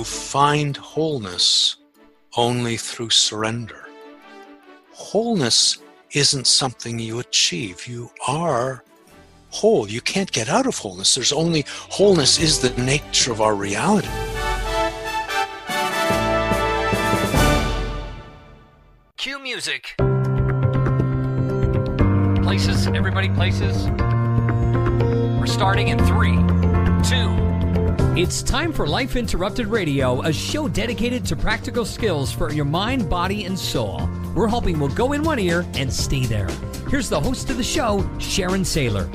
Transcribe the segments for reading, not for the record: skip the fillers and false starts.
You find wholeness only through surrender. Wholeness isn't something you achieve. You are whole. You can't get out of wholeness. There's only wholeness is the nature of our reality. Cue music. Places, everybody places. We're starting in 3, 2. It's time for Life Interrupted Radio, a show dedicated to practical skills for your mind, body, and soul. We're hoping we'll go in one ear and stay there. Here's the host of the show, Sharon Saylor.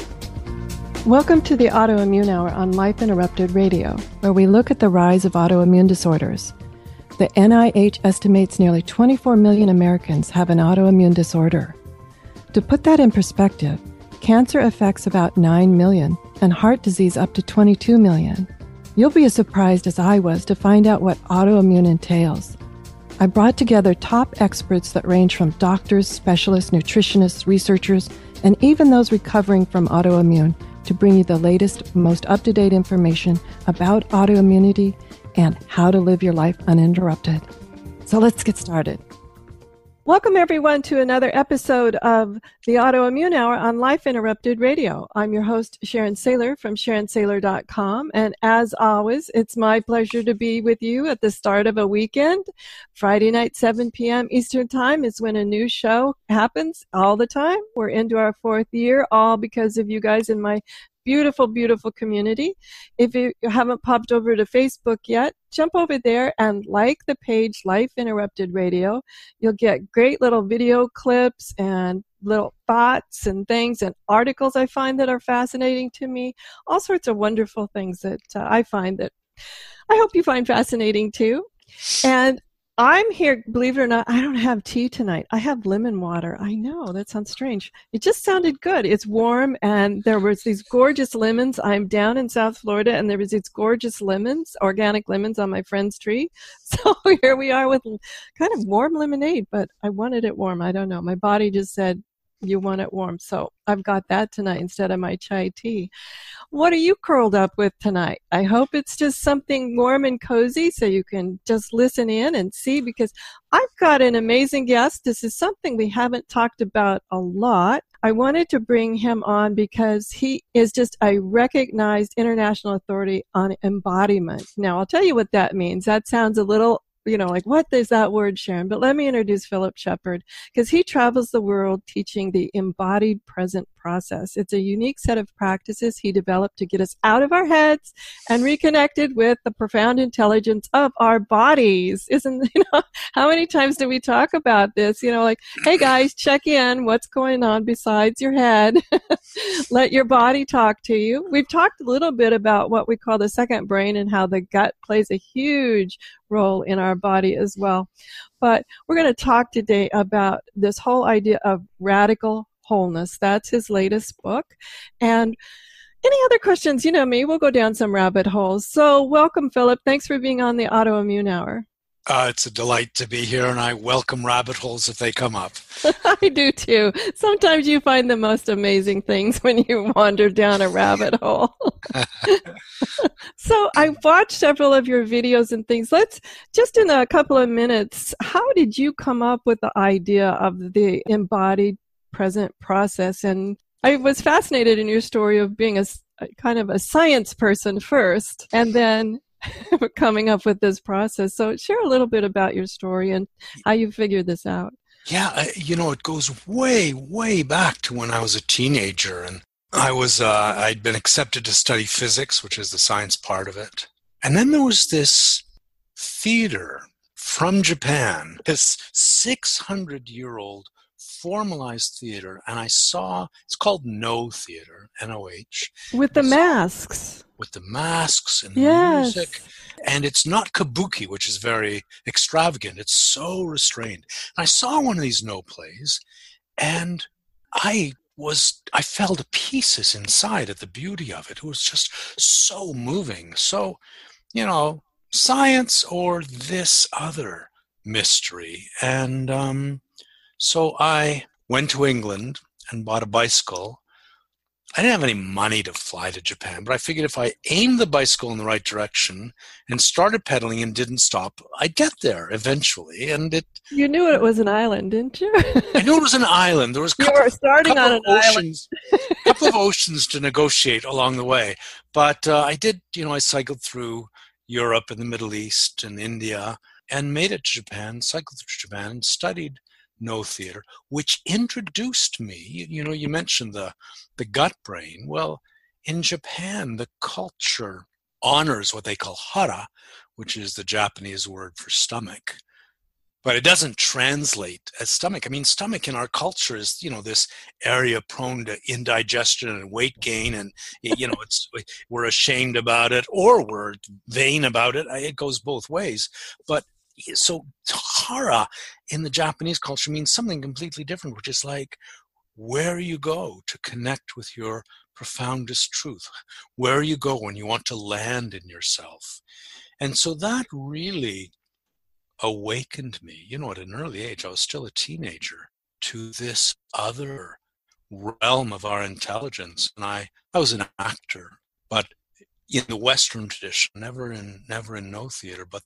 Welcome to the Autoimmune Hour on Life Interrupted Radio, where we look at the rise of autoimmune disorders. The NIH estimates nearly 24 million Americans have an autoimmune disorder. To put that in perspective, cancer affects about 9 million, and heart disease up to 22 million. You'll be as surprised as I was to find out what autoimmune entails. I brought together top experts that range from doctors, specialists, nutritionists, researchers, and even those recovering from autoimmune to bring you the latest, most up-to-date information about autoimmunity and how to live your life uninterrupted. So let's get started. Welcome, everyone, to another episode of the Autoimmune Hour on Life Interrupted Radio. I'm your host, Sharon Saylor from SharonSaylor.com. And as always, it's my pleasure to be with you at the start of a weekend. Friday night, 7 p.m. Eastern Time is when a new show happens all the time. We're into our 4th year, all because of you guys in my beautiful, beautiful community. If you haven't popped over to Facebook yet, jump over there and like the page Life Interrupted Radio. You'll get great little video clips and little thoughts and things and articles I find that are fascinating to me. All sorts of wonderful things that I find that I hope you find fascinating too. And I'm here, believe it or not, I don't have tea tonight. I have lemon water. I know, that sounds strange. It just sounded good. It's warm, and there was these gorgeous lemons. I'm down in South Florida, and there was these gorgeous lemons, organic lemons on my friend's tree. So here we are with kind of warm lemonade, but I wanted it warm. I don't know. My body just said, you want it warm. So I've got that tonight instead of my chai tea. What are you curled up with tonight? I hope it's just something warm and cozy so you can just listen in and see, because I've got an amazing guest. This is something we haven't talked about a lot. I wanted to bring him on because he is just a recognized international authority on embodiment. Now, I'll tell you what that means. That sounds a little like, what is that word, Sharon? But let me introduce Philip Shepard, because he travels the world teaching the embodied present process. It's a unique set of practices he developed to get us out of our heads and reconnected with the profound intelligence of our bodies. How many times do we talk about this? Like, hey guys, check in. What's going on besides your head? Let your body talk to you. We've talked a little bit about what we call the second brain and how the gut plays a huge role in our body as well. But we're going to talk today about this whole idea of radical wholeness. That's his latest book. And any other questions, you know me, we'll go down some rabbit holes. So welcome, Philip. Thanks for being on the Autoimmune Hour. It's a delight to be here, and I welcome rabbit holes if they come up. I do too. Sometimes you find the most amazing things when you wander down a rabbit hole. So I watched several of your videos and things. Let's just in a couple of minutes, how did you come up with the idea of the embodied present process? And I was fascinated in your story of being a kind of a science person first, and then coming up with this process. So share a little bit about your story and how you figured this out. Yeah, it goes way, way back to when I was a teenager, and I'd been accepted to study physics, which is the science part of it. And then there was this theater from Japan, this 600-year-old formalized theater, and I saw, it's called No Theater, N-O-H. With the masks. With the masks and the yes. music. And it's not kabuki, which is very extravagant. It's so restrained. And I saw one of these No plays, and I fell to pieces inside at the beauty of it. It was just so moving. So, science or this other mystery. And so I went to England and bought a bicycle I didn't have any money to fly to Japan, but I figured if I aimed the bicycle in the right direction and started pedaling and didn't stop, I'd get there eventually. And You knew it was an island, didn't you? I knew it was an island. There was You were starting on an island. A couple of oceans to negotiate along the way. But I did, I cycled through Europe and the Middle East and India and made it to Japan, cycled through Japan and studied Noh theater, which introduced me, you mentioned the gut brain. Well, in Japan, the culture honors what they call hara, which is the Japanese word for stomach. But it doesn't translate as stomach. I mean, stomach in our culture is, this area prone to indigestion and weight gain. And, we're ashamed about it or we're vain about it. It goes both ways. But so hara in the Japanese culture means something completely different, which is like where you go to connect with your profoundest truth, where you go when you want to land in yourself. And so that really awakened me, at an early age. I was still a teenager, to this other realm of our intelligence. And I was an actor, but in the Western tradition, never in Noh theater, but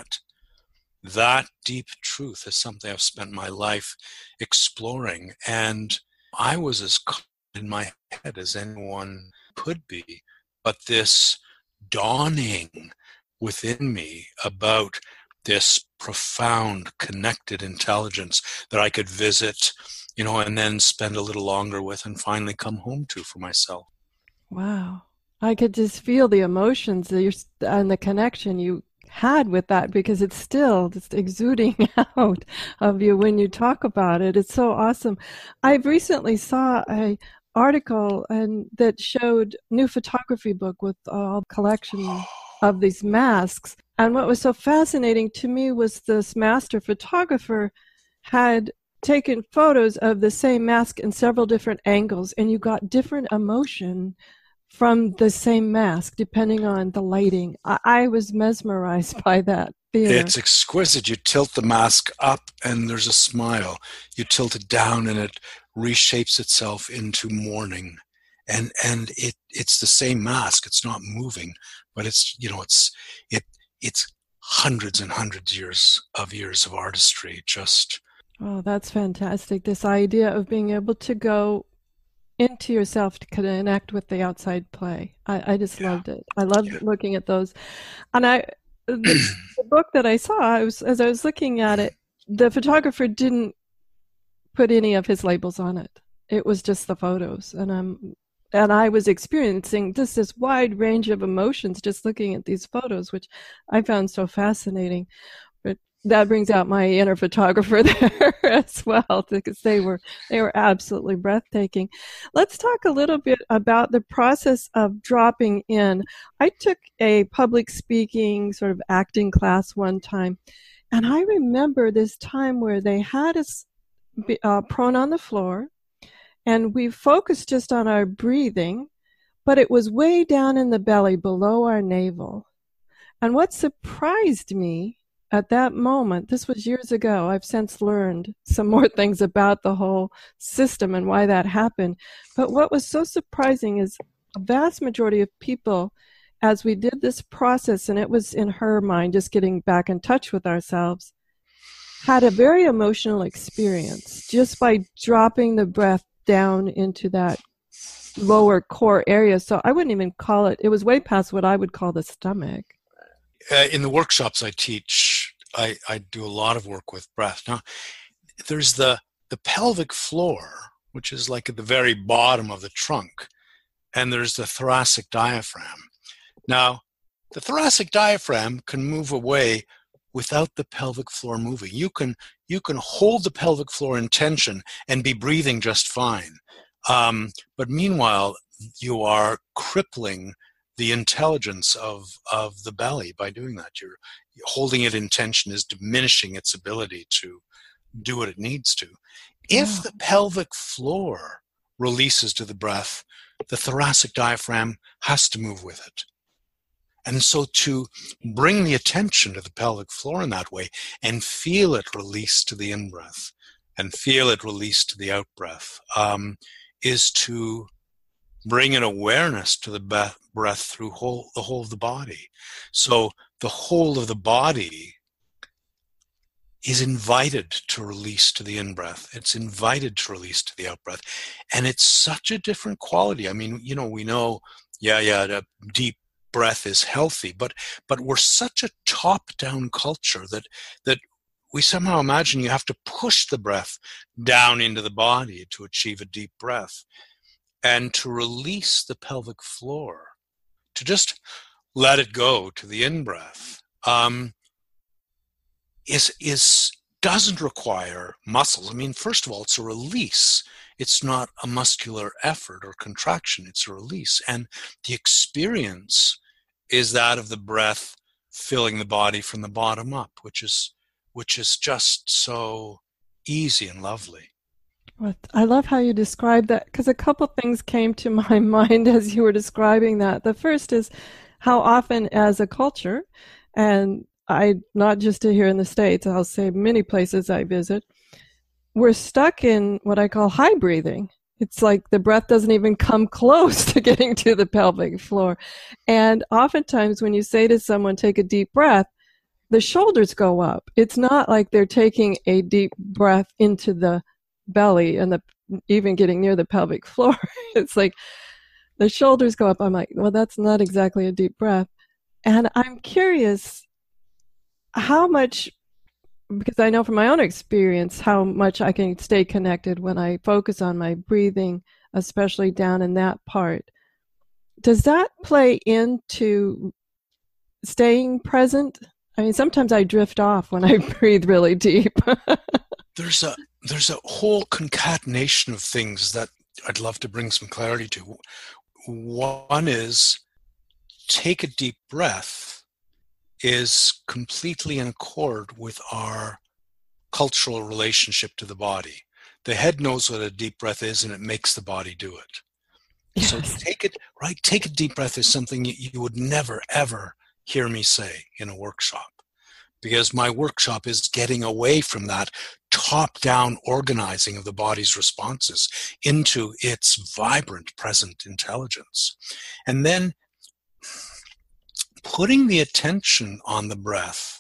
that deep truth is something I've spent my life exploring. And I was as caught in my head as anyone could be. But this dawning within me about this profound connected intelligence that I could visit, and then spend a little longer with and finally come home to for myself. Wow. I could just feel the emotions and the connection you had with that, because it's still just exuding out of you when you talk about it. It's so awesome. I recently saw an article that showed new photography book with a collection of these masks. And what was so fascinating to me was this master photographer had taken photos of the same mask in several different angles, and you got different emotion from the same mask, depending on the lighting. I was mesmerized by that theater. It's exquisite. You tilt the mask up and there's a smile. You tilt it down and it reshapes itself into mourning. And it's the same mask. It's not moving, but it's hundreds and hundreds of years of artistry. Oh, that's fantastic. This idea of being able to go into yourself to connect with the outside play. I just loved it. I loved looking at those. And the book that I saw, as I was looking at it, the photographer didn't put any of his labels on it. It was just the photos. And I was experiencing just this wide range of emotions just looking at these photos, which I found so fascinating. But that brings out my inner photographer there as well, because they were absolutely breathtaking. Let's talk a little bit about the process of dropping in. I took a public speaking sort of acting class one time, and I remember this time where they had us prone on the floor, and we focused just on our breathing, but it was way down in the belly below our navel. And what surprised me at that moment, this was years ago, I've since learned some more things about the whole system and why that happened. But what was so surprising is a vast majority of people, as we did this process, and it was in her mind, just getting back in touch with ourselves, had a very emotional experience just by dropping the breath down into that lower core area. So I wouldn't even call it was way past what I would call the stomach. In the workshops I teach, I do a lot of work with breath. Now, there's the pelvic floor, which is like at the very bottom of the trunk, and there's the thoracic diaphragm. Now, the thoracic diaphragm can move away without the pelvic floor moving. You can hold the pelvic floor in tension and be breathing just fine. But meanwhile, you are crippling the intelligence of the belly by doing that. You're holding it in tension is diminishing its ability to do what it needs to. If the pelvic floor releases to the breath, the thoracic diaphragm has to move with it. And so to bring the attention to the pelvic floor in that way and feel it release to the in-breath and feel it release to the out-breath is to bring an awareness to the breath through the whole of the body. So the whole of the body is invited to release to the in-breath. It's invited to release to the out-breath. And it's such a different quality. I mean, we know, the deep breath is healthy, but we're such a top-down culture that we somehow imagine you have to push the breath down into the body to achieve a deep breath. And to release the pelvic floor, to just let it go to the in-breath, doesn't require muscles. I mean, first of all, it's a release. It's not a muscular effort or contraction. It's a release. And the experience is that of the breath filling the body from the bottom up, which is just so easy and lovely. Well, I love how you described that, because a couple things came to my mind as you were describing that. The first is how often as a culture, and not just here in the States, I'll say many places I visit, we're stuck in what I call high breathing. It's like the breath doesn't even come close to getting to the pelvic floor. And oftentimes when you say to someone, take a deep breath, the shoulders go up. It's not like they're taking a deep breath into the belly and even getting near the pelvic floor. It's like the shoulders go up. I'm like, well, that's not exactly a deep breath. And I'm curious how much, because I know from my own experience how much I can stay connected when I focus on my breathing, especially down in that part. Does that play into staying present? I mean, sometimes I drift off when I breathe really deep. There's a whole concatenation of things that I'd love to bring some clarity to. One is, take a deep breath is completely in accord with our cultural relationship to the body. The head knows what a deep breath is, and it makes the body do it. Yes. So take a deep breath is something you would never, ever hear me say in a workshop, because my workshop is getting away from that top-down organizing of the body's responses into its vibrant present intelligence. And then putting the attention on the breath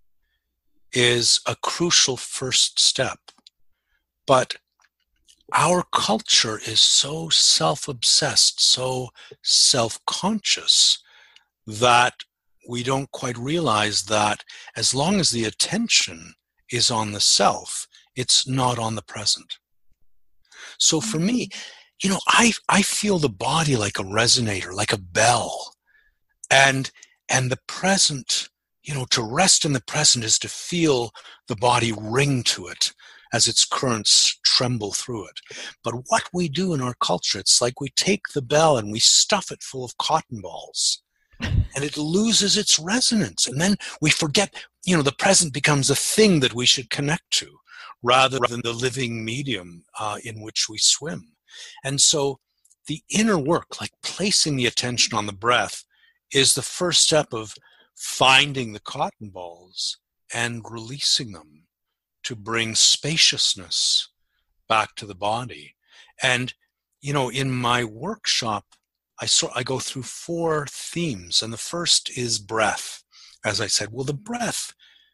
is a crucial first step. But our culture is so self-obsessed, so self-conscious, that we don't quite realize that as long as the attention is on the self, it's not on the present. So for me, I feel the body like a resonator, like a bell. And the present, to rest in the present is to feel the body ring to it as its currents tremble through it. But what we do in our culture, it's like we take the bell and we stuff it full of cotton balls. And it loses its resonance. And then we forget, the present becomes a thing that we should connect to rather than the living medium in which we swim. And so the inner work, like placing the attention on the breath, is the first step of finding the cotton balls and releasing them to bring spaciousness back to the body. And, in my workshop, I go through 4 themes, and the first is breath. As I said, the breath,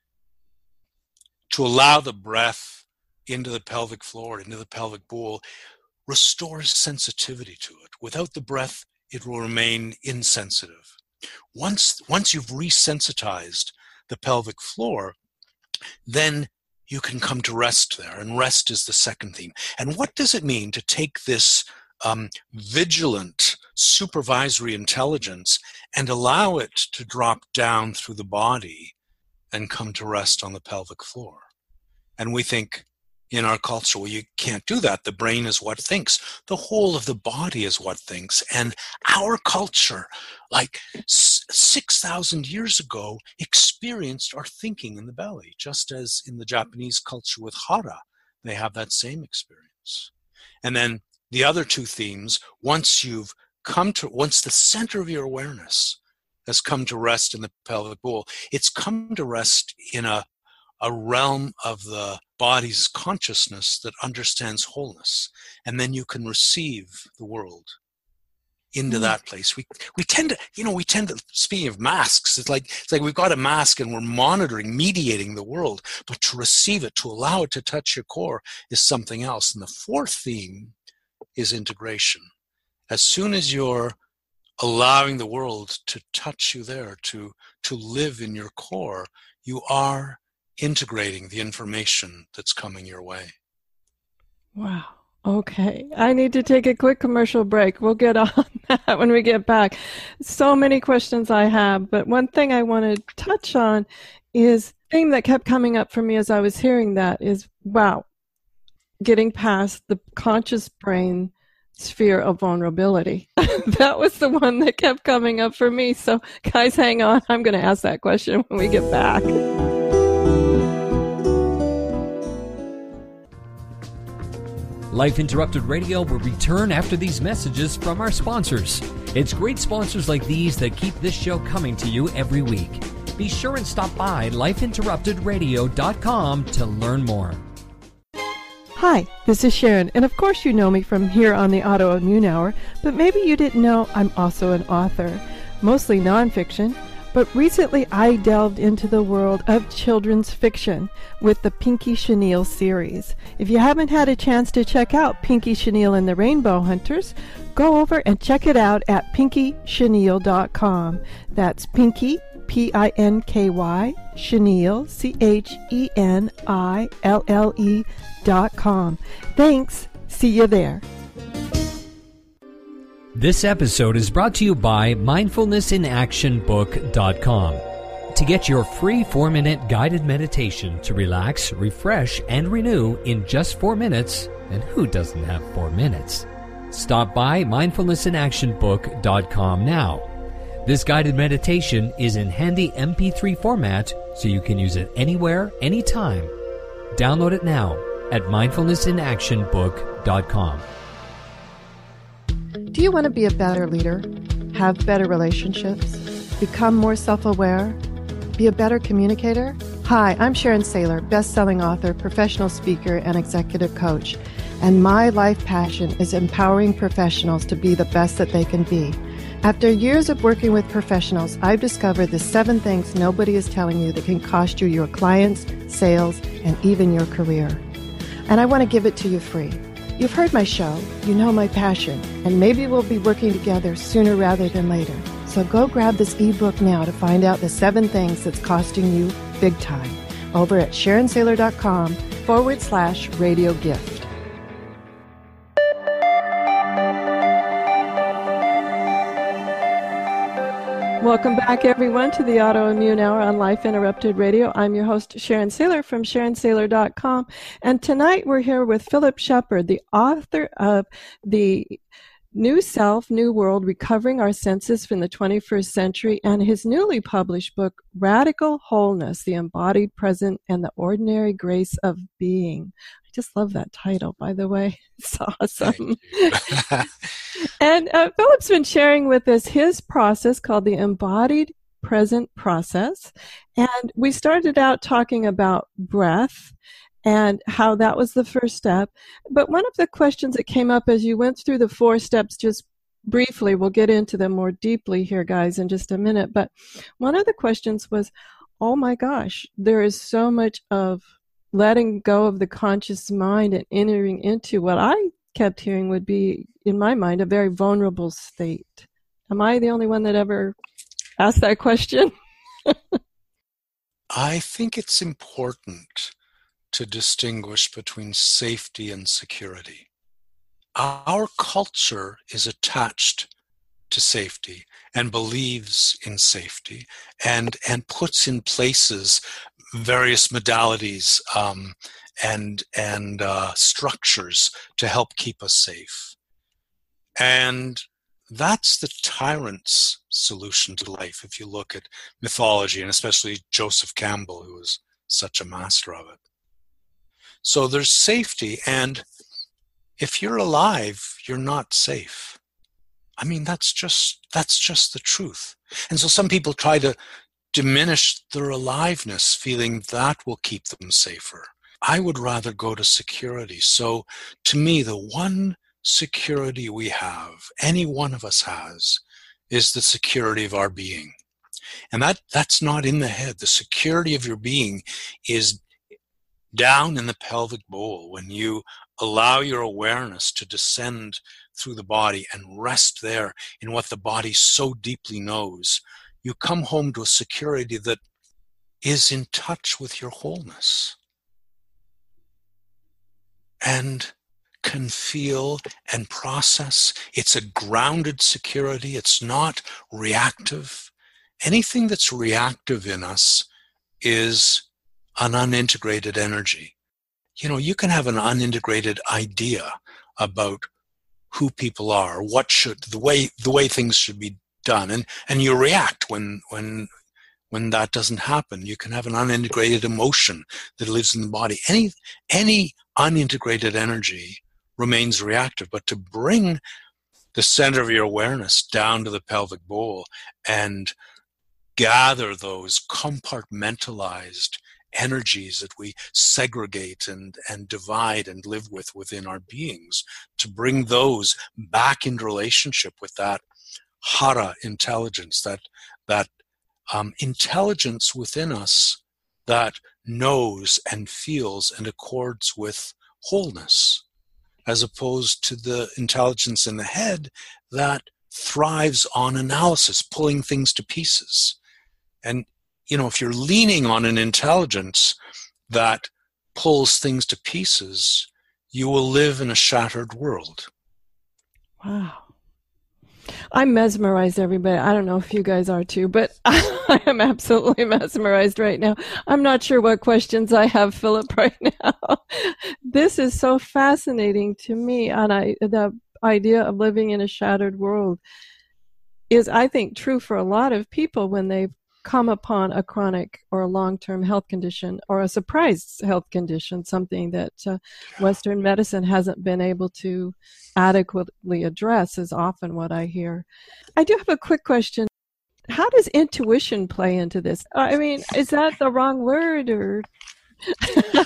to allow the breath into the pelvic floor, into the pelvic bowl, restores sensitivity to it. Without the breath, it will remain insensitive. Once you've resensitized the pelvic floor, then you can come to rest there, and rest is the second theme. And what does it mean to take this vigilant supervisory intelligence and allow it to drop down through the body and come to rest on the pelvic floor? And we think in our culture, you can't do that. The brain is what thinks. The whole of the body is what thinks. And our culture, like 6,000 years ago, experienced our thinking in the belly, just as in the Japanese culture with hara, they have that same experience. And then the other 2 themes, once the center of your awareness has come to rest in the pelvic bowl, it's come to rest in a realm of the body's consciousness that understands wholeness. And then you can receive the world into that place. We tend to, speaking of masks, it's like we've got a mask and we're monitoring, mediating the world, but to receive it, to allow it to touch your core is something else. And the fourth theme is integration. As soon as you're allowing the world to touch you there, to live in your core, you are integrating the information that's coming your way. Wow. Okay. I need to take a quick commercial break. We'll get on that when we get back. So many questions I have, but one thing I want to touch on is the thing that kept coming up for me as I was hearing that is, wow, getting past the conscious brain sphere of vulnerability. That was the one that kept coming up for me. So guys, hang on. I'm going to ask that question when we get back. Life Interrupted Radio will return after these messages from our sponsors. It's great sponsors like these that keep this show coming to you every week. Be sure and stop by lifeinterruptedradio.com to learn more. Hi, this is Sharon, and of course you know me from here on the Autoimmune Hour, but maybe you didn't know I'm also an author, mostly nonfiction. But recently I delved into the world of children's fiction with the Pinky Chenille series. If you haven't had a chance to check out Pinky Chenille and the Rainbow Hunters, go over and check it out at pinkychenille.com. That's Pinky, P-I-N-K-Y, Chenille, CHENILLE.com. Thanks. See you there. This episode is brought to you by mindfulnessinactionbook.com. To get your free 4-minute guided meditation to relax, refresh, and renew in just 4 minutes, and who doesn't have 4 minutes? Stop by mindfulnessinactionbook.com now. This guided meditation is in handy MP3 format, so you can use it anywhere, anytime. Download it now at mindfulnessinactionbook.com. Do you want to be a better leader, have better relationships, become more self-aware, be a better communicator? Hi, I'm Sharon Saylor, best-selling author, professional speaker, and executive coach. And my life passion is empowering professionals to be the best that they can be. After years of working with professionals, I've discovered the 7 things nobody is telling you that can cost you your clients, sales, and even your career. And I want to give it to you free. You've heard my show, you know my passion, and maybe we'll be working together sooner rather than later. So go grab this ebook now to find out the 7 things that's costing you big time over at SharonSaylor.com/radio gift. Welcome back, everyone, to the Autoimmune Hour on Life Interrupted Radio. I'm your host, Sharon Saylor from SharonSaylor.com. And tonight we're here with Philip Shepard, the author of The New Self, New World, Recovering Our Senses from the 21st Century, and his newly published book, Radical Wholeness, The Embodied Present and the Ordinary Grace of Being. I just love that title, by the way. It's awesome. And Philip's been sharing with us his process called the Embodied Present Process. And we started out talking about breath and how that was the first step. But one of the questions that came up as you went through the 4 steps, just briefly, we'll get into them more deeply here, guys, in just a minute. But one of the questions was, oh my gosh, there is so much of letting go of the conscious mind and entering into what I kept hearing would be, in my mind, a very vulnerable state. Am I the only one that ever asked that question? I think it's important to distinguish between safety and security. Our culture is attached to safety and believes in safety and puts in places various modalities and structures to help keep us safe. And that's the tyrant's solution to life, if you look at mythology, and especially Joseph Campbell, who was such a master of it. So there's safety, and if you're alive, you're not safe. I mean, that's just the truth. And so some people try to diminish their aliveness, feeling that will keep them safer. I would rather go to security. So to me, the one security we have, any one of us has, is the security of our being. And that's not in the head. The security of your being is down in the pelvic bowl. When you allow your awareness to descend through the body and rest there in what the body so deeply knows, you come home to a security that is in touch with your wholeness and can feel and process. It's a grounded security. It's not reactive. Anything that's reactive in us is an unintegrated energy. You know, you can have an unintegrated idea about who people are, what should the way things should be done, and you react when that doesn't happen. You can have an unintegrated emotion that lives in the body. Any unintegrated energy remains reactive, but to bring the center of your awareness down to the pelvic bowl and gather those compartmentalized energies that we segregate and divide and live within our beings, to bring those back into relationship with that hara intelligence, that intelligence within us that knows and feels and accords with wholeness, as opposed to the intelligence in the head that thrives on analysis, pulling things to pieces. And, you know, if you're leaning on an intelligence that pulls things to pieces, you will live in a shattered world. Wow. I'm mesmerized, everybody. I don't know if you guys are too, but I am absolutely mesmerized right now. I'm not sure what questions I have, Philip, right now. This is so fascinating to me, and the idea of living in a shattered world is, I think, true for a lot of people when they've come upon a chronic or a long-term health condition or a surprise health condition, something that Western medicine hasn't been able to adequately address, is often what I hear. I do have a quick question. How does intuition play into this? I mean, is that the wrong word, or? No.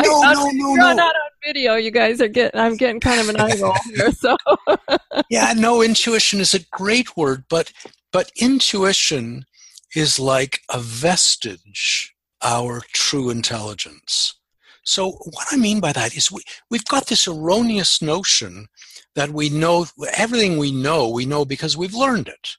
Not on video. You guys are I'm getting kind of an eye roll here. So. Yeah, no, intuition is a great word, but intuition is like a vestige, our true intelligence. So what I mean by that is we've got this erroneous notion that we know everything we know because we've learned it.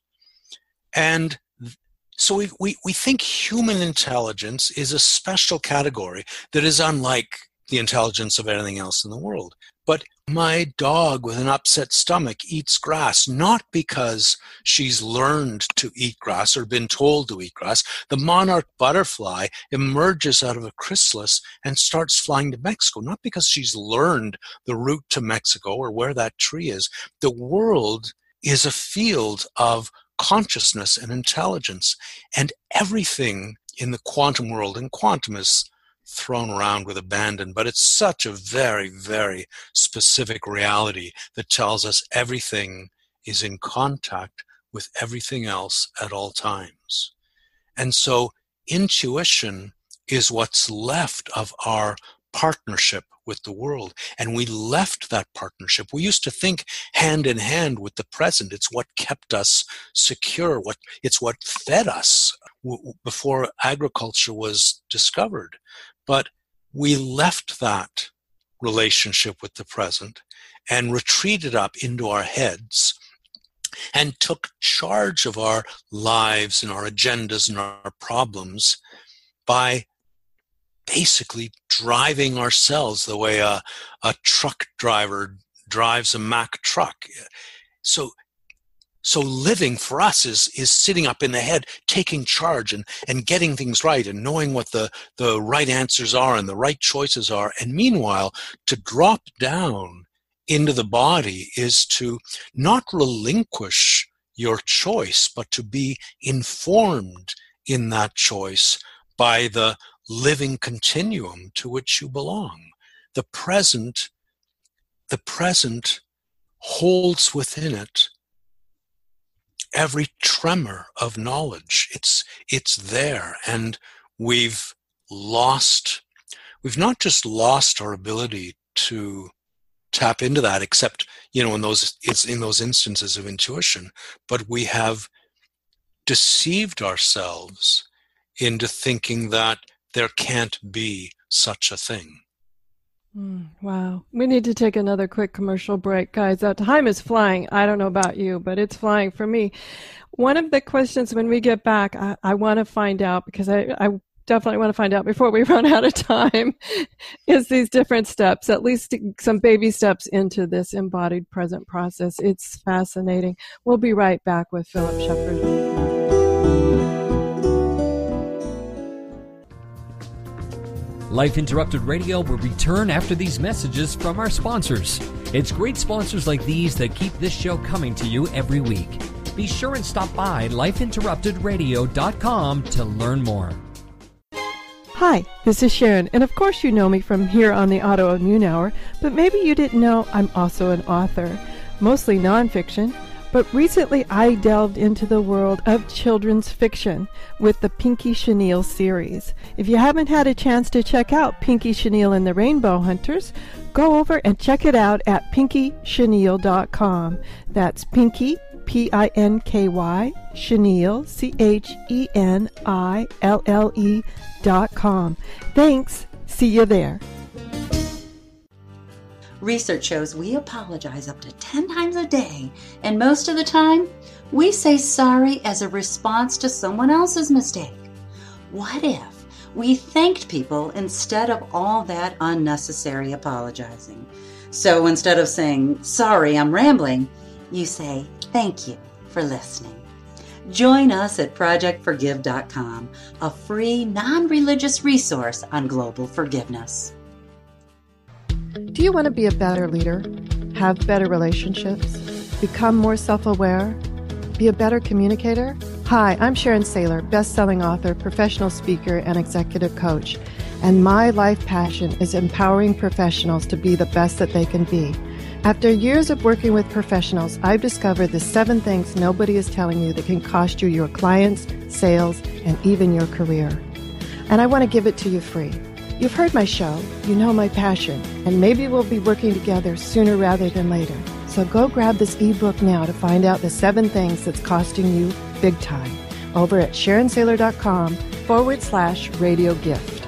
And so we think human intelligence is a special category that is unlike the intelligence of anything else in the world. But my dog with an upset stomach eats grass, not because she's learned to eat grass or been told to eat grass. The monarch butterfly emerges out of a chrysalis and starts flying to Mexico, not because she's learned the route to Mexico or where that tree is. The world is a field of consciousness and intelligence, and everything in the quantum world, and quantum is thrown around with abandon, but it's such a very, very specific reality that tells us everything is in contact with everything else at all times. And so intuition is what's left of our partnership with the world. And we left that partnership. We used to think hand in hand with the present. It's what kept us secure. It's what fed us before agriculture was discovered. But we left that relationship with the present and retreated up into our heads and took charge of our lives and our agendas and our problems by basically driving ourselves the way a truck driver drives a Mack truck. So living for us is sitting up in the head, taking charge and getting things right and knowing what the right answers are and the right choices are. And meanwhile, to drop down into the body is to not relinquish your choice, but to be informed in that choice by the living continuum to which you belong. The present holds within it every tremor of knowledge. It's there, and we've not just lost our ability to tap into that, except, it's in those instances of intuition, but we have deceived ourselves into thinking that there can't be such a thing. Wow. We need to take another quick commercial break, guys. That time is flying. I don't know about you, but it's flying for me. One of the questions when we get back, I want to find out, because I definitely want to find out before we run out of time, is these different steps, at least some baby steps into this embodied present process. It's fascinating. We'll be right back with Philip Shepherd. Life Interrupted Radio will return after these messages from our sponsors. It's great sponsors like these that keep this show coming to you every week. Be sure and stop by lifeinterruptedradio.com to learn more. Hi, this is Sharon, and of course you know me from here on the Autoimmune Hour, but maybe you didn't know I'm also an author, mostly nonfiction. But recently I delved into the world of children's fiction with the Pinky Chenille series. If you haven't had a chance to check out Pinky Chenille and the Rainbow Hunters, go over and check it out at pinkychenille.com. That's Pinky, P-I-N-K-Y, Chenille, CHENILLE.com. Thanks. See you there. Research shows we apologize up to 10 times a day, and most of the time, we say sorry as a response to someone else's mistake. What if we thanked people instead of all that unnecessary apologizing? So instead of saying, sorry, I'm rambling, you say, thank you for listening. Join us at ProjectForgive.com, a free, non-religious resource on global forgiveness. Do you want to be a better leader, have better relationships, become more self-aware, be a better communicator? Hi, I'm Sharon Saylor, best-selling author, professional speaker, and executive coach. And my life passion is empowering professionals to be the best that they can be. After years of working with professionals, I've discovered the 7 things nobody is telling you that can cost you your clients, sales, and even your career. And I want to give it to you free. You've heard my show, you know my passion, and maybe we'll be working together sooner rather than later. So go grab this ebook now to find out the 7 things that's costing you big time over at SharonSaylor.com/radio gift.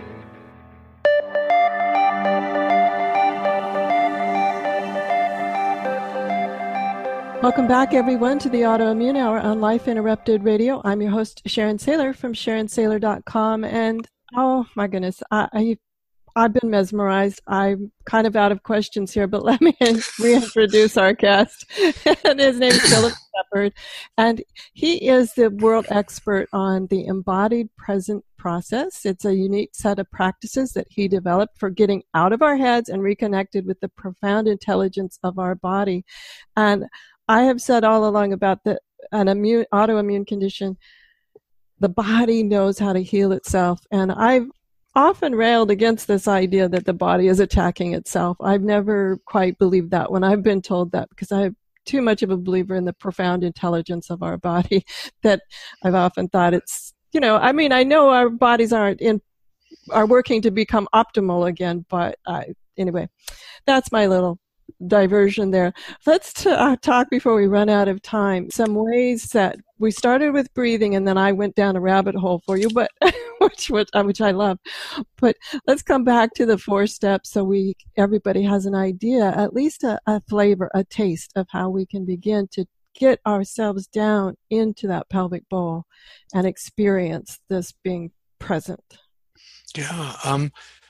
Welcome back, everyone, to the Autoimmune Hour on Life Interrupted Radio. I'm your host, Sharon Saylor from SharonSaylor.com, and oh my goodness, I've been mesmerized. I'm kind of out of questions here, but let me reintroduce our guest. And his name is Philip Shepherd, and he is the world expert on the embodied present process. It's a unique set of practices that he developed for getting out of our heads and reconnected with the profound intelligence of our body. And I have said all along about an autoimmune condition, the body knows how to heal itself. And I've often railed against this idea that the body is attacking itself. I've never quite believed that when I've been told that, because I'm too much of a believer in the profound intelligence of our body that I've often thought it's, I know our bodies are working to become optimal again, but anyway, that's my little diversion there. Let's talk before we run out of time. Some ways that we started with breathing, and then I went down a rabbit hole for you, but which I love. But let's come back to the 4 steps so everybody has an idea, at least a flavor, a taste of how we can begin to get ourselves down into that pelvic bowl and experience this being present. Yeah.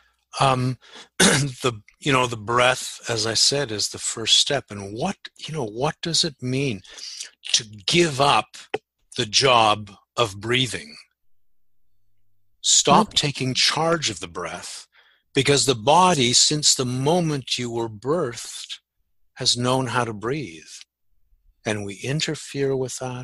The breath, as I said, is the first step. And what does it mean to give up the job of breathing? Stop taking charge of the breath, because the body, since the moment you were birthed, has known how to breathe. And we interfere with that.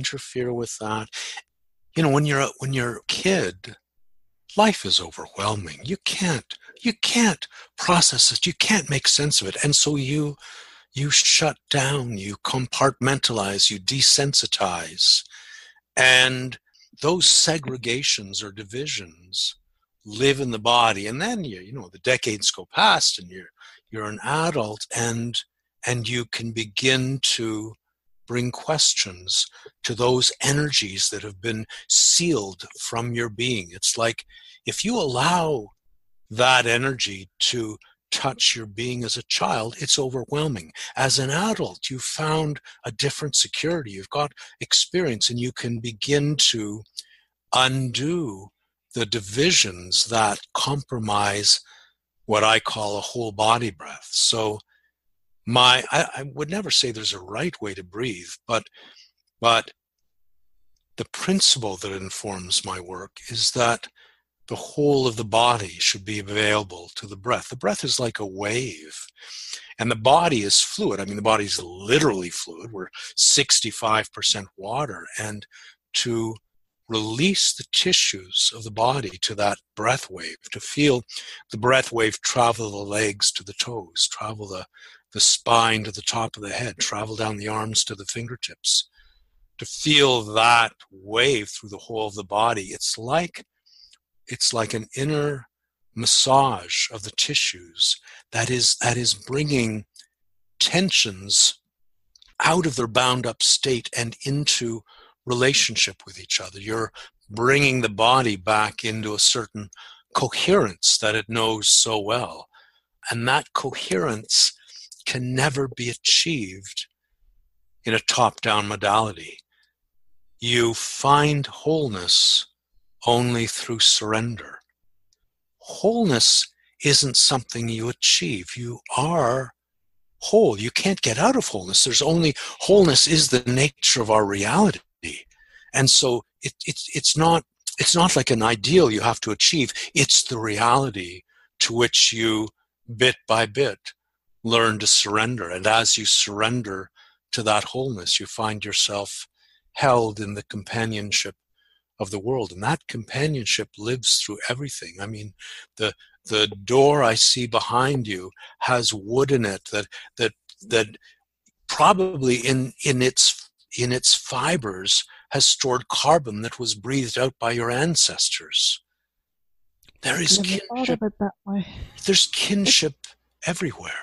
When you're a kid, life is overwhelming. You can't process it. You can't make sense of it. And so you shut down, you compartmentalize, you desensitize. And those segregations or divisions live in the body. And then the decades go past and you're an adult, and and you can begin to bring questions to those energies that have been sealed from your being. It's like if you allow that energy to touch your being as a child, it's overwhelming. As an adult, you've found a different security. You've got experience, and you can begin to undo the divisions that compromise what I call a whole body breath. So I would never say there's a right way to breathe, but the principle that informs my work is that the whole of the body should be available to the breath. The breath is like a wave, and the body is fluid. I mean, the body is literally fluid. We're 65% water, and to release the tissues of the body to that breath wave, to feel the breath wave travel the legs to the toes, travel the spine to the top of the head, travel down the arms to the fingertips, to feel that wave through the whole of the body. It's like an inner massage of the tissues that is bringing tensions out of their bound up state and into relationship with each other. You're bringing the body back into a certain coherence that it knows so well. And that coherence can never be achieved in a top-down modality. You find wholeness only through surrender. Wholeness isn't something you achieve. You are whole. You can't get out of wholeness. Wholeness is the nature of our reality. And so it's not like an ideal you have to achieve. It's the reality to which you, bit by bit, learn to surrender. And as you surrender to that wholeness, you find yourself held in the companionship of the world. And that companionship lives through everything. I mean, the door I see behind you has wood in it that probably in its fibers has stored carbon that was breathed out by your ancestors. There is kinship. There's kinship everywhere.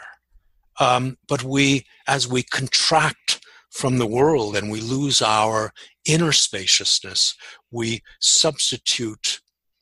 But as we contract from the world and we lose our inner spaciousness, we substitute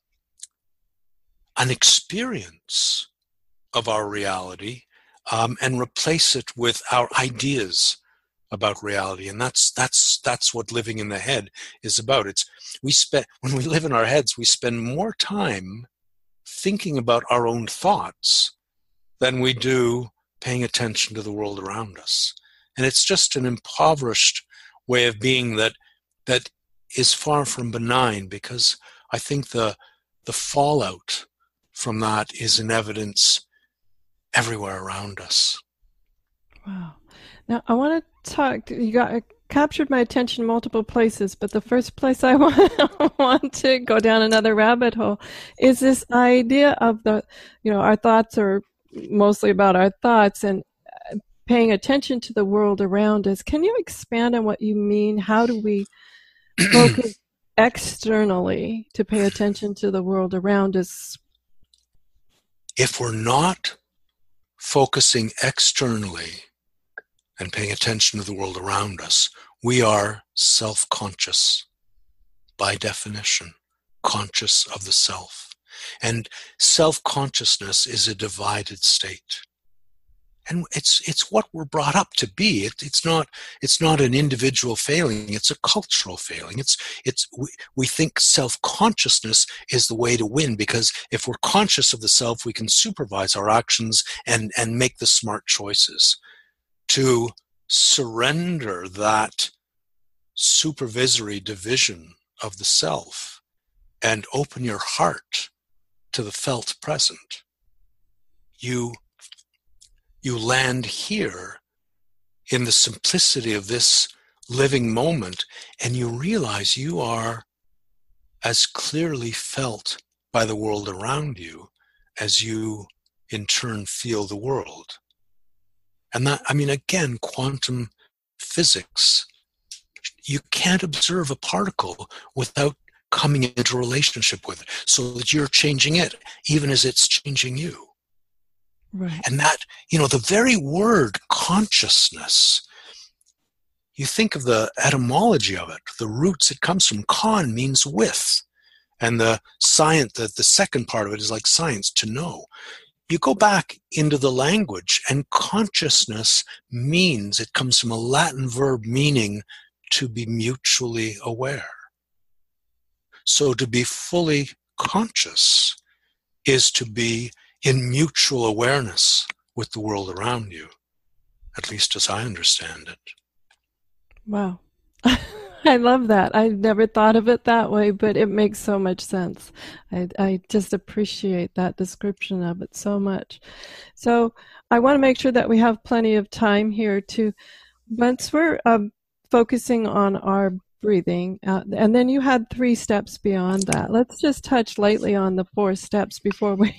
an experience of our reality and replace it with our ideas about reality. And that's what living in the head is about. When we live in our heads, we spend more time thinking about our own thoughts than we do paying attention to the world around us. And it's just an impoverished way of being that is far from benign, because I think the fallout from that is in evidence everywhere around us. Wow. Now, I want to talk, captured my attention multiple places, but the first place I want to go down another rabbit hole is this idea of our thoughts are mostly about our thoughts and paying attention to the world around us. Can you expand on what you mean? How do we focus externally to pay attention to the world around us? If we're not focusing externally and paying attention to the world around us, we are self-conscious by definition, conscious of the self. And self-consciousness is a divided state. And it's what we're brought up to be. It's not an individual failing. It's a cultural failing. We think self-consciousness is the way to win, because if we're conscious of the self, we can supervise our actions and make the smart choices. To surrender that supervisory division of the self and open your heart to the felt present, you land here in the simplicity of this living moment, and you realize you are as clearly felt by the world around you as you in turn feel the world. And that, I mean, again, quantum physics, you can't observe a particle without coming into relationship with it, so that you're changing it even as it's changing you. Right. And that, the very word consciousness, you think of the etymology of it, the roots it comes from. Con means with. And the second part of it is like science, to know. You go back into the language, and consciousness means, it comes from a Latin verb meaning to be mutually aware. So to be fully conscious is to be in mutual awareness with the world around you, at least as I understand it. Wow. I love that. I never thought of it that way, but it makes so much sense. I just appreciate that description of it so much. So I want to make sure that we have plenty of time here to, once we're focusing on our breathing, and then you had 3 steps beyond that. Let's just touch lightly on the 4 steps before we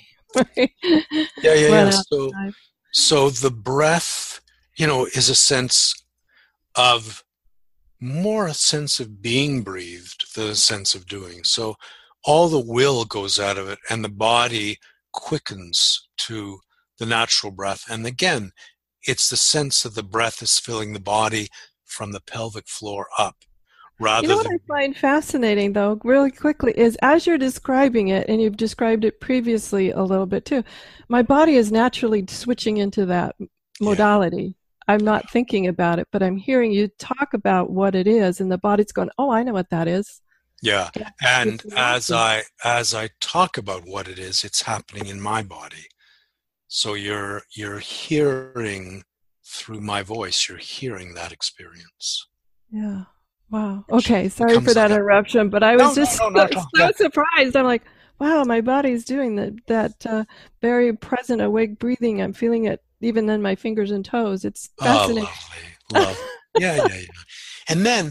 Yeah. So the breath, is a sense of, more a sense of being breathed than a sense of doing. So all the will goes out of it, and the body quickens to the natural breath. And again, it's the sense that the breath is filling the body from the pelvic floor up. Rather what I find fascinating, though, really quickly, is as you're describing it, and you've described it previously a little bit too, my body is naturally switching into that modality. Yeah. I'm not thinking about it, but I'm hearing you talk about what it is, and the body's going, oh, I know what that is. Yeah, and as I talk about what it is, it's happening in my body. So you're hearing through my voice, you're hearing that experience. Yeah. Wow. Okay. Sorry for that interruption, but I was so surprised. I'm like, wow, my body's doing that very present, awake breathing. I'm feeling it even in my fingers and toes. It's fascinating. Oh, lovely. Yeah. And then,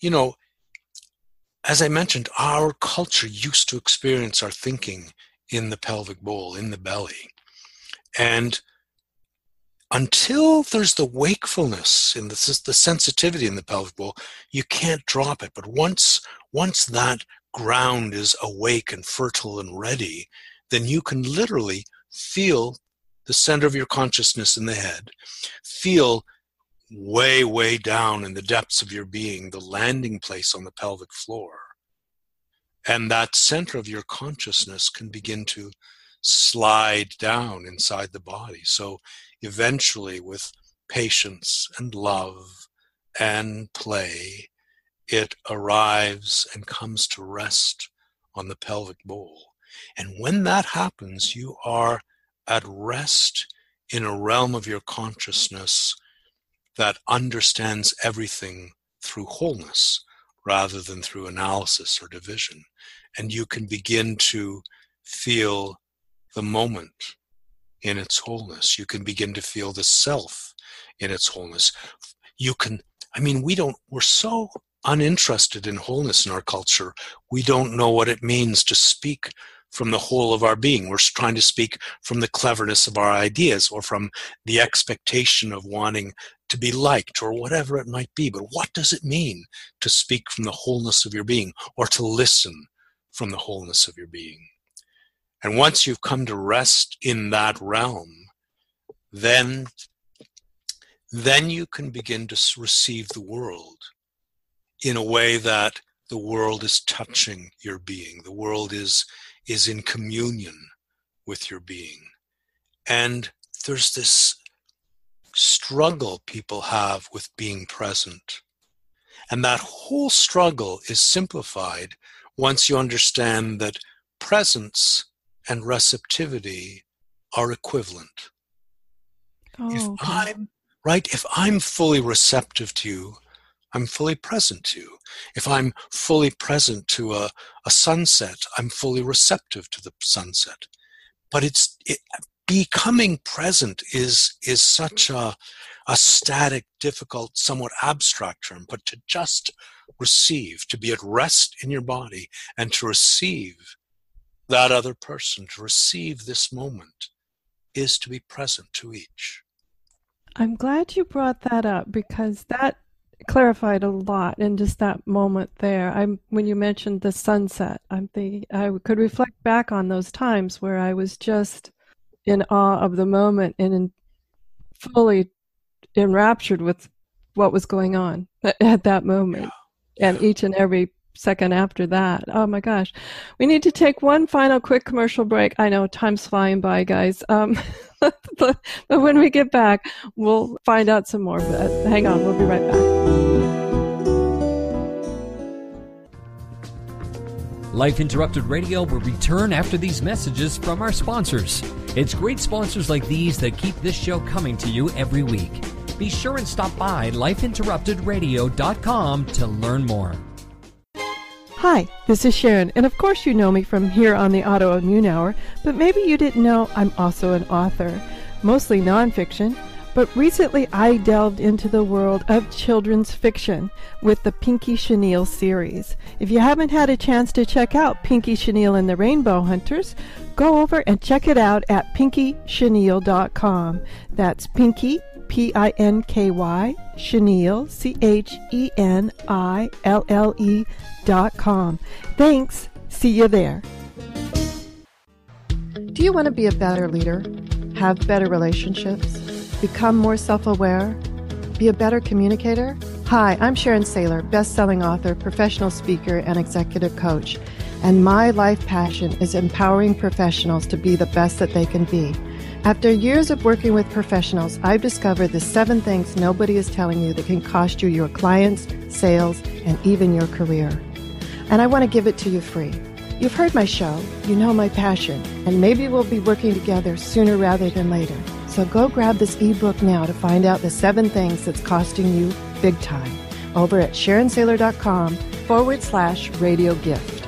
as I mentioned, our culture used to experience our thinking in the pelvic bowl, in the belly. And until there's the wakefulness and the sensitivity in the pelvic bowl, you can't drop it. But once that ground is awake and fertile and ready, then you can literally feel the center of your consciousness in the head, feel way, way down in the depths of your being, the landing place on the pelvic floor. And that center of your consciousness can begin to slide down inside the body. So eventually, with patience and love and play, it arrives and comes to rest on the pelvic bowl. And when that happens, you are at rest in a realm of your consciousness that understands everything through wholeness rather than through analysis or division. And you can begin to feel the moment in its wholeness. You can begin to feel the self in its wholeness. We're so uninterested in wholeness in our culture. We don't know what it means to speak from the whole of our being. We're trying to speak from the cleverness of our ideas or from the expectation of wanting to be liked or whatever it might be. But what does it mean to speak from the wholeness of your being or to listen from the wholeness of your being? And once you've come to rest in that realm, then you can begin to receive the world in a way that the world is touching your being. The world is in communion with your being. And there's this struggle people have with being present. And that whole struggle is simplified once you understand that presence and receptivity are equivalent. If I'm fully receptive to you, I'm fully present to you. If I'm fully present to a sunset, I'm fully receptive to the sunset. But becoming present is such a static, difficult, somewhat abstract term. But to just receive, to be at rest in your body and to receive that other person, to receive this moment, is to be present to each. I'm glad you brought that up because that clarified a lot in just that moment there. When you mentioned the sunset, I'm thinking I could reflect back on those times where I was just in awe of the moment and fully enraptured with what was going on at that moment, and each and every second after that. Oh my gosh. We need to take one final quick commercial break. I know time's flying by, guys. But when we get back, we'll find out some more. But hang on, we'll be right back. Life Interrupted Radio will return after these messages from our sponsors. It's great sponsors like these that keep this show coming to you every week. Be sure and stop by lifeinterruptedradio.com to learn more. Hi, this is Sharon, and of course you know me from here on the Autoimmune Hour, but maybe you didn't know I'm also an author, mostly nonfiction, but recently I delved into the world of children's fiction with the Pinky Chenille series. If you haven't had a chance to check out Pinky Chenille and the Rainbow Hunters, go over and check it out at pinkychenille.com. That's Pinky, P-I-N-K-Y, Chenille, CHENILLE.com. Thanks. See you there. Do you want to be a better leader? Have better relationships? Become more self-aware? Be a better communicator? Hi, I'm Sharon Saylor, best-selling author, professional speaker, and executive coach. And my life passion is empowering professionals to be the best that they can be. After years of working with professionals, I've discovered the 7 things nobody is telling you that can cost you your clients, sales, and even your career. And I want to give it to you free. You've heard my show, you know my passion, and maybe we'll be working together sooner rather than later. So go grab this ebook now to find out the 7 things that's costing you big time over at SharonSaylor.com/radio gift.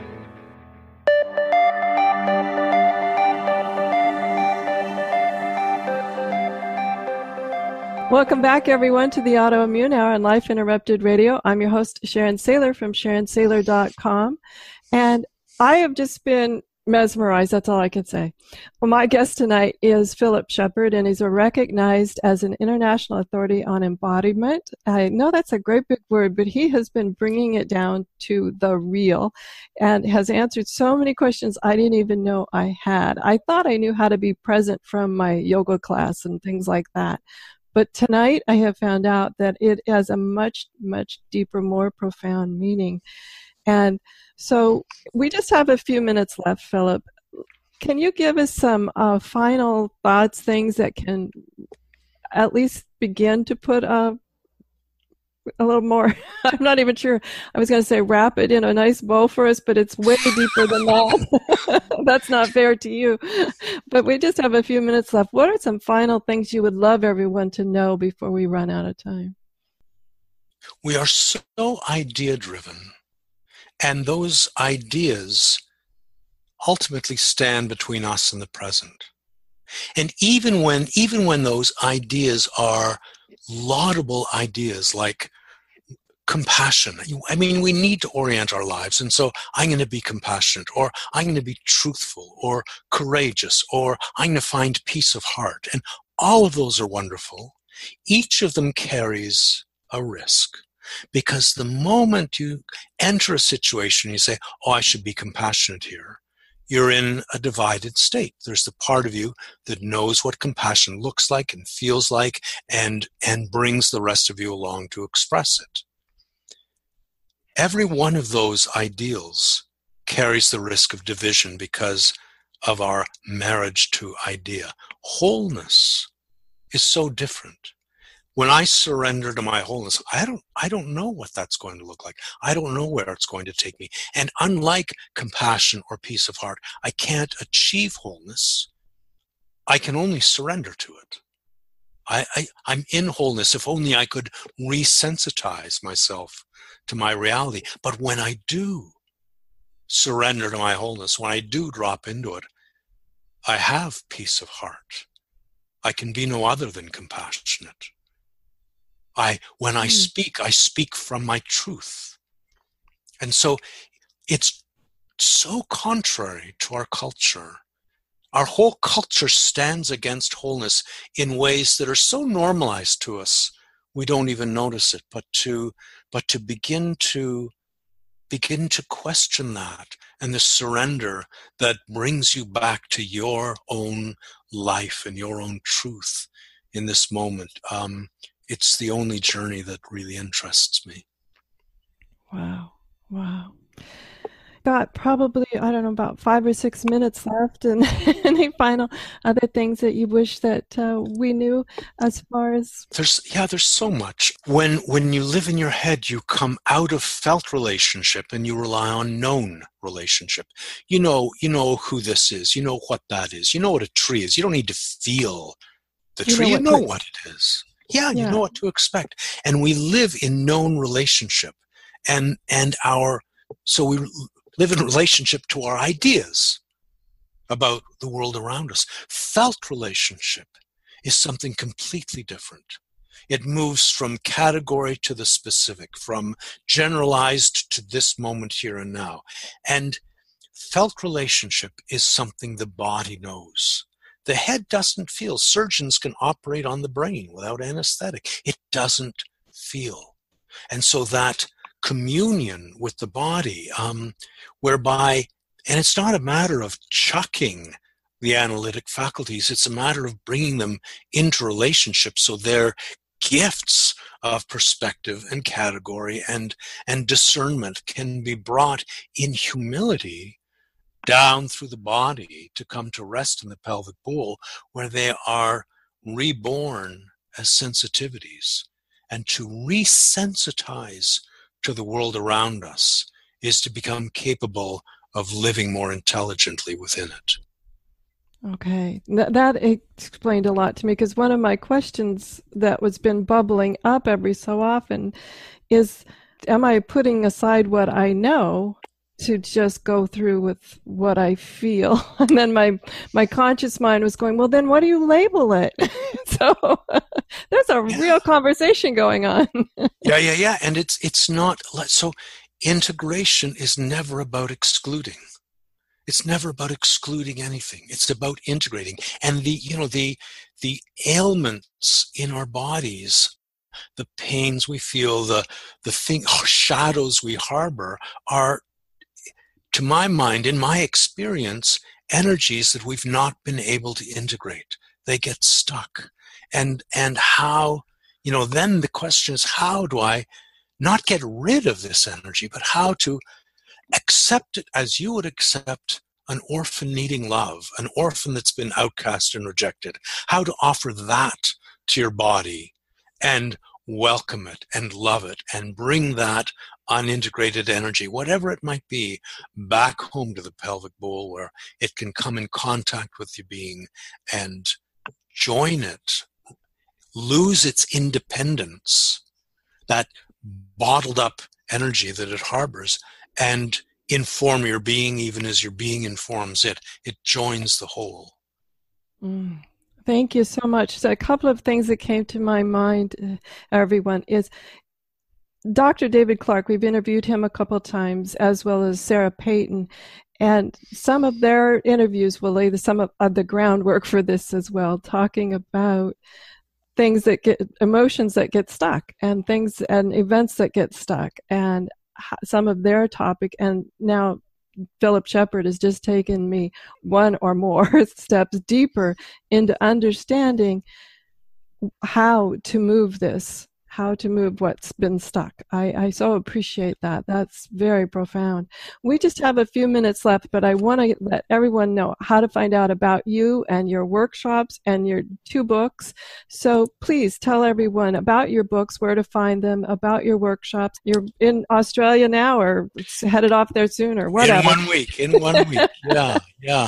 Welcome back, everyone, to the Autoimmune Hour on Life Interrupted Radio. I'm your host, Sharon Saylor from SharonSaylor.com. And I have just been mesmerized. That's all I can say. Well, my guest tonight is Philip Shepard, and he's recognized as an international authority on embodiment. I know that's a great big word, but he has been bringing it down to the real and has answered so many questions I didn't even know I had. I thought I knew how to be present from my yoga class and things like that. But tonight I have found out that it has a much, much deeper, more profound meaning. And so we just have a few minutes left, Philip. Can you give us some final thoughts, things that can at least begin to put a little more, I'm not even sure, I was going to say wrap it in a nice bow for us, but it's way deeper than that. That's not fair to you. But we just have a few minutes left. What are some final things you would love everyone to know before we run out of time? We are so idea-driven. And those ideas ultimately stand between us and the present. And even when those ideas are laudable ideas like compassion, I mean, we need to orient our lives. And so I'm going to be compassionate, or I'm going to be truthful, or courageous, or I'm going to find peace of heart. And all of those are wonderful. Each of them carries a risk. Because the moment you enter a situation, you say, oh, I should be compassionate here, you're in a divided state. There's the part of you that knows what compassion looks like and feels like and brings the rest of you along to express it. Every one of those ideals carries the risk of division because of our marriage to idea. Wholeness is so different. When I surrender to my wholeness, I don't know what that's going to look like. I don't know where it's going to take me. And unlike compassion or peace of heart, I can't achieve wholeness. I can only surrender to it. I'm in wholeness. If only I could resensitize myself to my reality. But when I do surrender to my wholeness, when I do drop into it, I have peace of heart. I can be no other than compassionate. When I speak from my truth. And so it's so contrary to our culture. Our whole culture stands against wholeness in ways that are so normalized to us, we don't even notice it. But to begin to begin to question that, and the surrender that brings you back to your own life and your own truth in this moment. It's the only journey that really interests me. Wow. Wow. Got probably, I don't know, about 5 or 6 minutes left, and any final other things that you wish that we knew as far as... There's so much. When you live in your head, you come out of felt relationship and you rely on known relationship. You know who this is. You know what that is. You know what a tree is. You don't need to feel the tree. You know what it is. Yeah, you know what to expect. And we live in known relationship, and so we live in relationship to our ideas about the world around us. Felt relationship is something completely different. It moves from category to the specific, from generalized to this moment here and now. And felt relationship is something the body knows. The head doesn't feel. Surgeons can operate on the brain without anesthetic. It doesn't feel. And so that communion with the body, whereby, and it's not a matter of chucking the analytic faculties, it's a matter of bringing them into relationship so they're gifts of perspective and category and discernment can be brought in humility down through the body to come to rest in the pelvic bowl, where they are reborn as sensitivities. And to resensitize to the world around us is to become capable of living more intelligently within it. Okay, that explained a lot to me, because one of my questions that was been bubbling up every so often is, am I putting aside what I know to just go through with what I feel? And then my conscious mind was going, well, then what do you label it? So there's a real conversation going on. Yeah. And it's not, so integration is never about excluding. It's never about excluding anything. It's about integrating. And the ailments in our bodies, the pains we feel, the shadows we harbor are, to my mind, in my experience, energies that we've not been able to integrate. They get stuck. And how, then the question is, how do I not get rid of this energy, but how to accept it as you would accept an orphan needing love, an orphan that's been outcast and rejected. How to offer that to your body and welcome it and love it and bring that unintegrated energy, whatever it might be, back home to the pelvic bowl where it can come in contact with your being and join it, lose its independence, that bottled up energy that it harbors, and inform your being even as your being informs it. It joins the whole. Thank you so much. So a couple of things that came to my mind, everyone, is Dr. David Clark. We've interviewed him a couple of times, as well as Sarah Payton, and some of their interviews will lay some of the groundwork for this as well, talking about things that emotions that get stuck, and things and events that get stuck, and some of their topic. And now Philip Shepherd has just taken me one or more steps deeper into understanding how to move this, how to move what's been stuck. I so appreciate that. That's very profound. We just have a few minutes left, but I want to let everyone know how to find out about you and your workshops and your 2 books. So please tell everyone about your books, where to find them, about your workshops. You're in Australia now, or headed off there soon, or whatever. In 1 week. Yeah.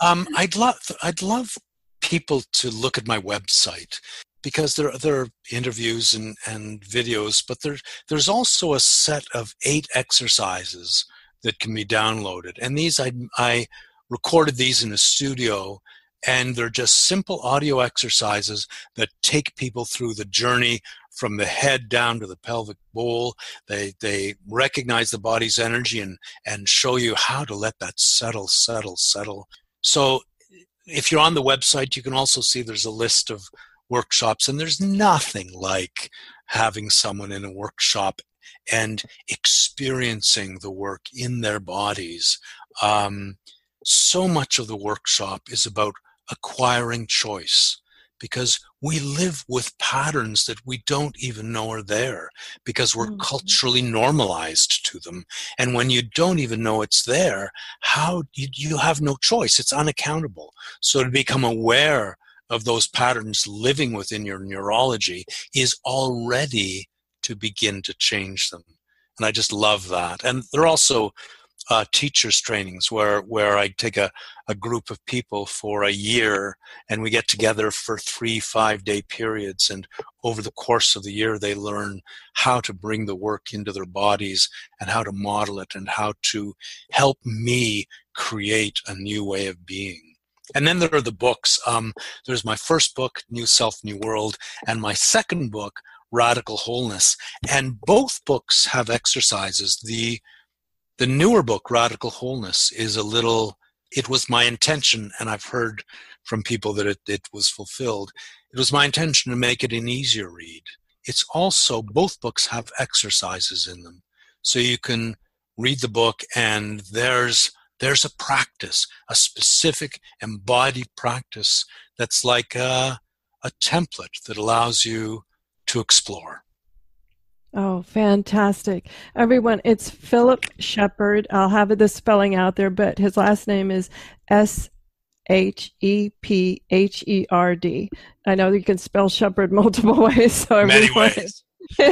I'd love people to look at my website, because there are interviews and videos, but there's also a set of 8 exercises that can be downloaded. And these, I recorded these in a studio, and they're just simple audio exercises that take people through the journey from the head down to the pelvic bowl. They recognize the body's energy and show you how to let that settle. So if you're on the website, you can also see there's a list of workshops, and there's nothing like having someone in a workshop and experiencing the work in their bodies. So much of the workshop is about acquiring choice, because we live with patterns that we don't even know are there because we're culturally normalized to them. And when you don't even know it's there, how you have no choice. It's unaccountable. So to become aware of those patterns living within your neurology is already to begin to change them. And I just love that. And there are also teachers trainings where I take a group of people for a year, and we get together for 3 5-day periods, and over the course of the year they learn how to bring the work into their bodies and how to model it and how to help me create a new way of being. And then there are the books. There's my first book, New Self, New World, and my second book, Radical Wholeness. And both books have exercises. The newer book, Radical Wholeness, is it was my intention, and I've heard from people that it was fulfilled. It was my intention to make it an easier read. It's also, both books have exercises in them. So you can read the book and there's a practice, a specific embodied practice that's like a template that allows you to explore. Oh, fantastic. Everyone, it's Philip Shepherd. I'll have the spelling out there, but his last name is Shepherd. I know you can spell Shepherd multiple ways. So many ways.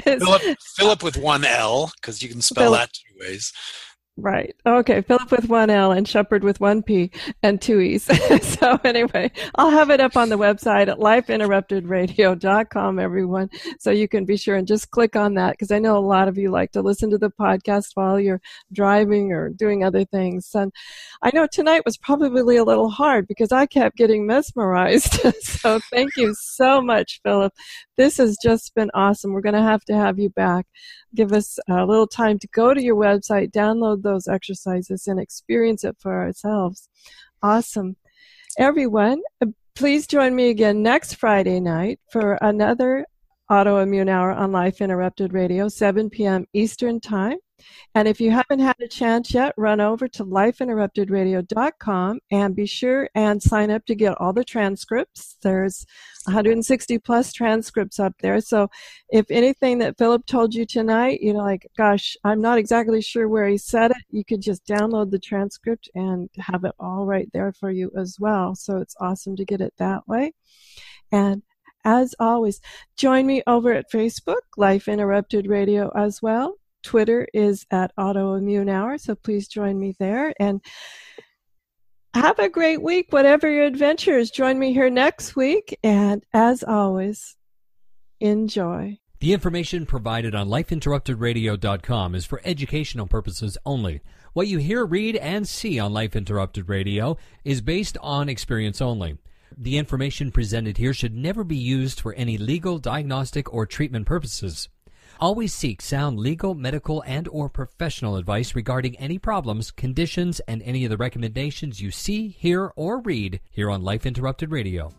Philip with one L, because you can spell that 2 ways. Right. Okay. Philip with one L and Shepherd with one P and 2 E's. So anyway, I'll have it up on the website at lifeinterruptedradio.com, everyone. So you can be sure and just click on that, because I know a lot of you like to listen to the podcast while you're driving or doing other things. And I know tonight was probably a little hard because I kept getting mesmerized. So thank you so much, Philip. This has just been awesome. We're going to have you back. Give us a little time to go to your website, download those exercises, and experience it for ourselves. Awesome. Everyone, please join me again next Friday night for another Autoimmune Hour on Life Interrupted Radio, 7 p.m. Eastern Time. And if you haven't had a chance yet, run over to lifeinterruptedradio.com and be sure and sign up to get all the transcripts. There's 160 plus transcripts up there. So if anything that Philip told you tonight, gosh, I'm not exactly sure where he said it, you could just download the transcript and have it all right there for you as well. So it's awesome to get it that way. And as always, join me over at Facebook, Life Interrupted Radio as well. Twitter is at Autoimmune Hour, so please join me there. And have a great week, whatever your adventures. Join me here next week. And as always, enjoy. The information provided on lifeinterruptedradio.com is for educational purposes only. What you hear, read, and see on Life Interrupted Radio is based on experience only. The information presented here should never be used for any legal, diagnostic, or treatment purposes. Always seek sound legal, medical, and or professional advice regarding any problems, conditions, and any of the recommendations you see, hear, or read here on Life Interrupted Radio.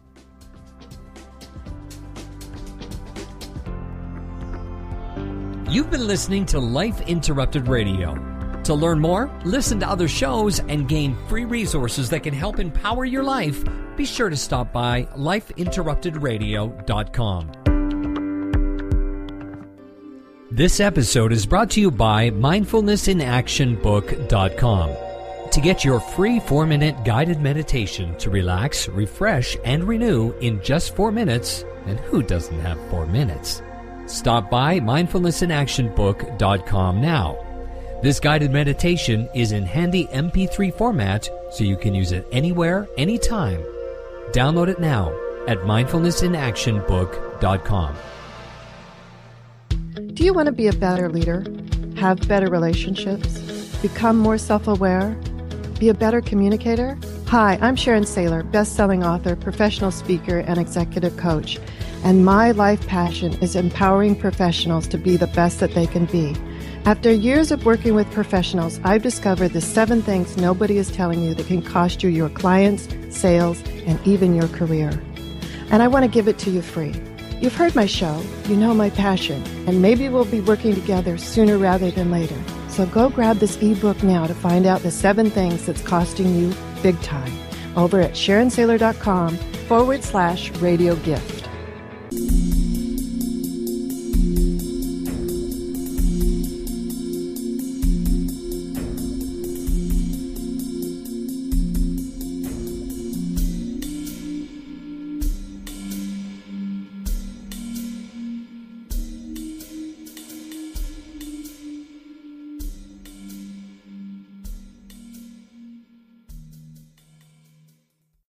You've been listening to Life Interrupted Radio. To learn more, listen to other shows, and gain free resources that can help empower your life, be sure to stop by lifeinterruptedradio.com. This episode is brought to you by mindfulnessinactionbook.com. To get your free 4-minute guided meditation to relax, refresh, and renew in just 4 minutes, and who doesn't have 4 minutes? Stop by mindfulnessinactionbook.com now. This guided meditation is in handy MP3 format, so you can use it anywhere, anytime. Download it now at mindfulnessinactionbook.com. Do you want to be a better leader, have better relationships, become more self-aware, be a better communicator? Hi, I'm Sharon Saylor, best-selling author, professional speaker, and executive coach. And my life passion is empowering professionals to be the best that they can be. After years of working with professionals, I've discovered the 7 things nobody is telling you that can cost you your clients, sales, and even your career. And I want to give it to you free. You've heard my show, you know my passion, and maybe we'll be working together sooner rather than later. So go grab this ebook now to find out the 7 things that's costing you big time over at SharonSaylor.com/radio gift.